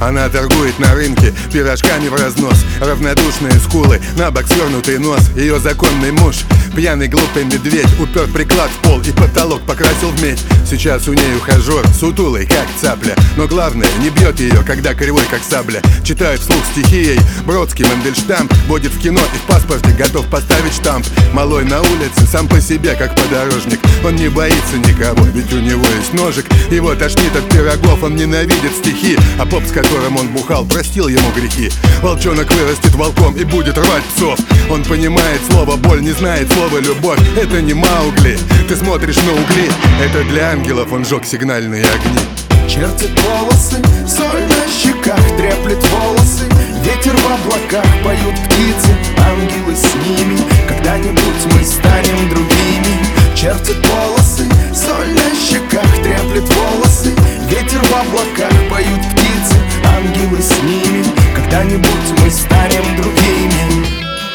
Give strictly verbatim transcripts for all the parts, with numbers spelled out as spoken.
Она торгует на рынке пирожками в разнос. Равнодушные скулы, на бок свернутый нос. Ее законный муж, пьяный глупый медведь, упер приклад в пол и потолок покрасил в медь. Сейчас у ней ухажер, сутулый как цапля, но главное, не бьет ее, когда кривой как сабля. Читает вслух стихи ей Бродский, Мандельштам. Водит в кино и в паспорте готов поставить штамп. Малой на улице, сам по себе как подорожник. Он не боится никого, ведь у него есть ножик. Его тошнит от пирогов, он ненавидит стихи. А поп, с которым он бухал, простил ему грехи. Волчонок вырастет волком и будет рвать псов. Он понимает слово боль, не знает слова любовь. Это не Маугли, ты смотришь на угли. Это для ангелов он жег сигнальные огни. Чертит волосы, соль на щеках, треплет волосы. Ветер в облаках, поют птицы, ангелы с ними. Когда-нибудь мы станем другими. Чертит волосы, соль на щеках, треплет волосы. Ветер в облаках, поют птицы, ангелы с ними. Когда-нибудь мы станем другими.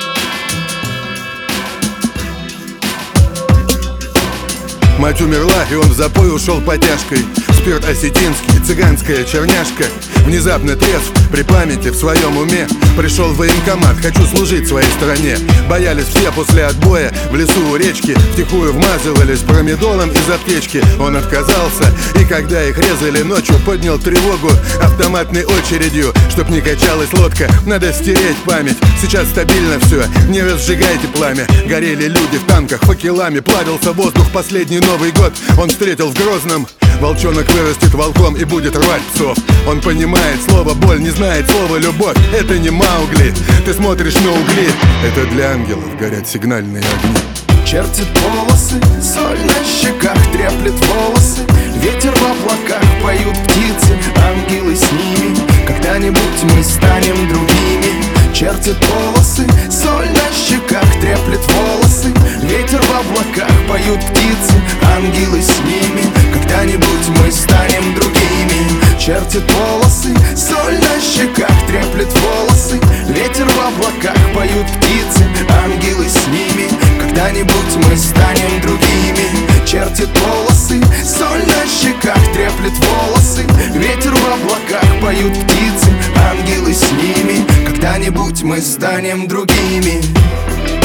Мать умерла, и он в запой ушел потяжкой. Спирт осетинский, цыганская черняшка. Внезапно трезв, при памяти, в своем уме. Пришел в военкомат, хочу служить своей стране. Боялись все после отбоя, в лесу у речки. Втихую вмазывались промедолом из аптечки. Он отказался, и когда их резали ночью, поднял тревогу автоматной очередью. Чтоб не качалась лодка, надо стереть память. Сейчас стабильно все, не разжигайте пламя. Горели люди в танках, факелами плавился воздух. Последний Новый год он встретил в Грозном. Волчонок вырастет волком и будет рвать псов. Он понимает слово боль, не знает слова любовь. Это не Маугли, ты смотришь на угли. Это для ангелов горят сигнальные огни. Чертит волосы, соль на щеках, треплет волосы. Ветер в облаках, поют птицы, ангелы с ними. Когда-нибудь мы станем другими. Чертит волосы, соль на щеках, треплет волосы. Ветер в облаках, поют птицы, ангелы с ними. Когда-нибудь мы станем другими. Чертит волосы, соль на щеках, треплет волосы. Ветер в облаках, поют птицы, ангелы с ними. Когда-нибудь мы станем другими. Чертит волосы, соль на щеках, треплет волосы. Ветер в облаках, поют птицы, ангелы с ними. Когда-нибудь мы станем другими.